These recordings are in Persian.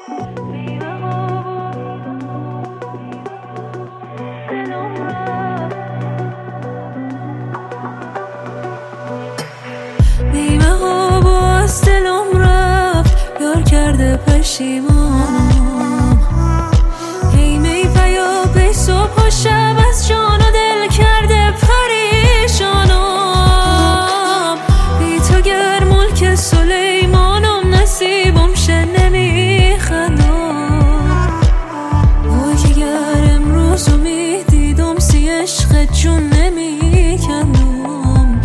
بیمه ها باز دلم رفت، یار کرده پشیمانم. هی می پیا پی صبح و شب از جان و دل کرده پریشانم. بی تو گر ملک سلیمانم، نصیبم شه نمیخندم. وای که گر امروز می دیدم سی عشق جون نمیکندم.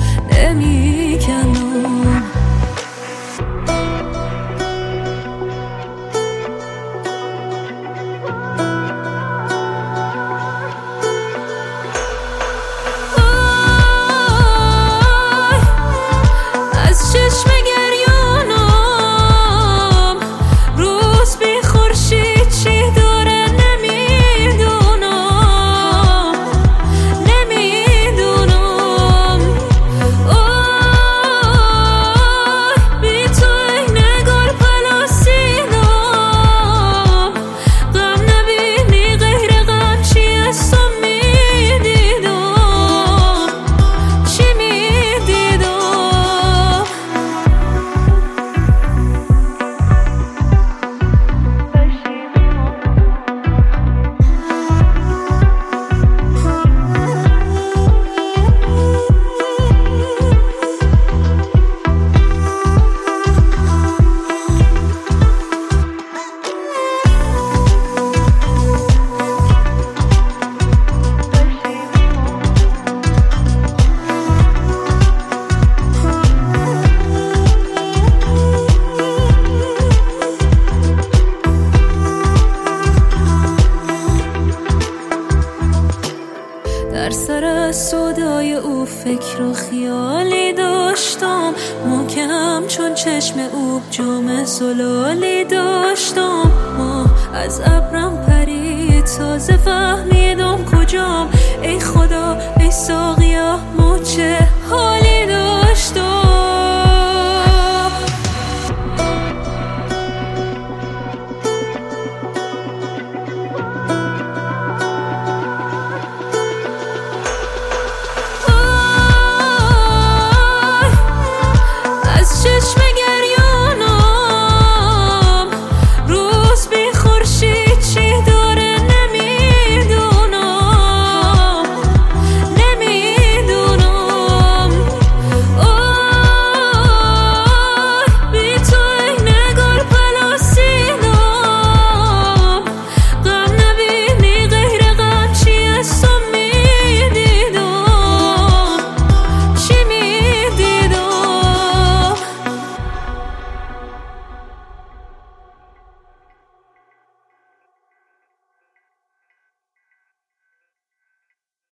در سر از صدای او فکر و خیالی داشتم، محکم چون چشم او جام زلالی داشتم. ماه از ابرم پرید، تازه فهمیدم کجام. ای خدا ای ساقیا، ما چه حالی داشتم.